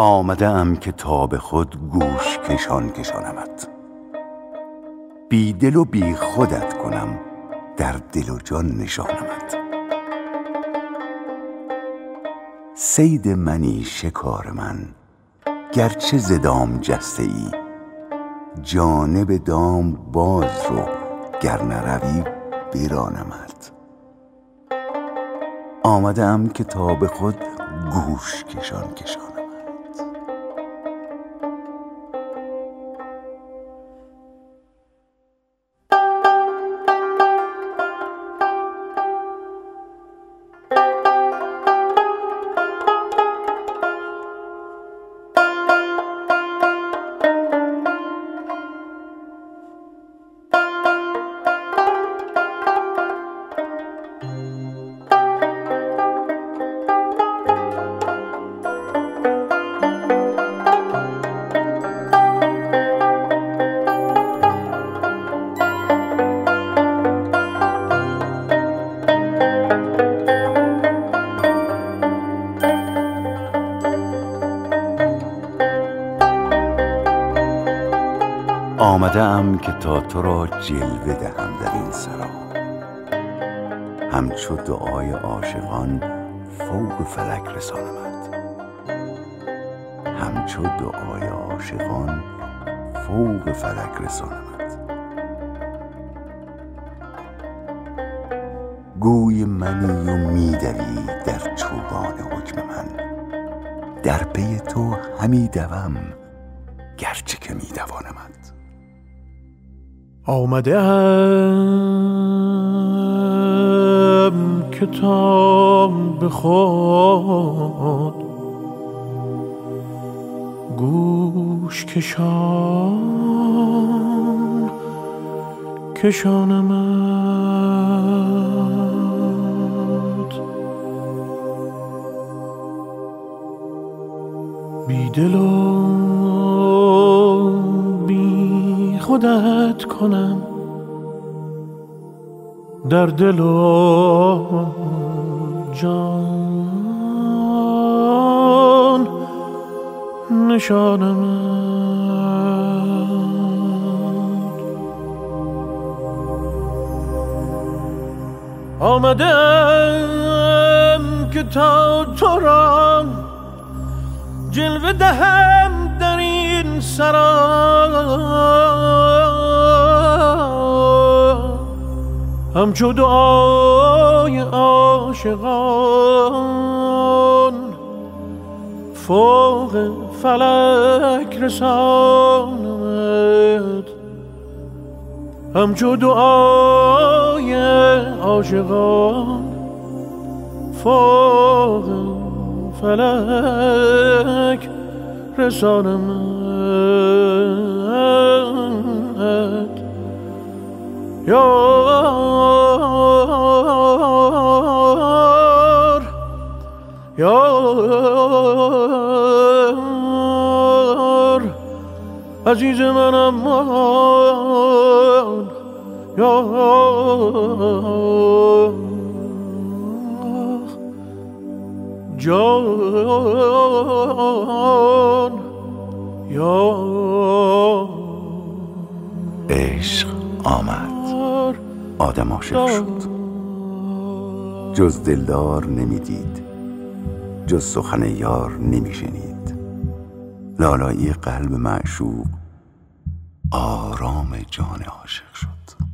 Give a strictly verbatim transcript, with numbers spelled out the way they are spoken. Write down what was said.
آمده ام که تا به خود گوش کشان کشانمت، بی دل و بی خودت کنم در دل و جان نشانمت. صید منی شکار من گرچه ز دام جسته ای، جانب دام باز رو گر نروی بیرانمت. آمده ام که تا به خود گوش کشان کشانمت. آمده ام که تا تو را جلوه دهم در این سرا، همچو دعای عاشقان فوق فلک رسانمت. همچو دعای عاشقان فوق فلک رسانمت. گوی منی و میدوی در چوگان حکم من، در پی تو همی دوم گرچه که میدوانمت. آمده ام که تا به خود گوش کشان کشانمت. بی دل و بی خودت کنم در دل و جان نشانمت. آمدم که تا تو را جلوه دهم در این سرا، همچو دعای عاشقان فوق فلک رسانمت. همچو دعای عاشقان فوق فلک رسانمت. یار یار عزیز منم یار جان یار. عشق آمد، آدم عاشق شد، جز دلدار نمیدید، جز سخن یار نمیشنید. لالایی قلب معشوق آرام جان عاشق شد.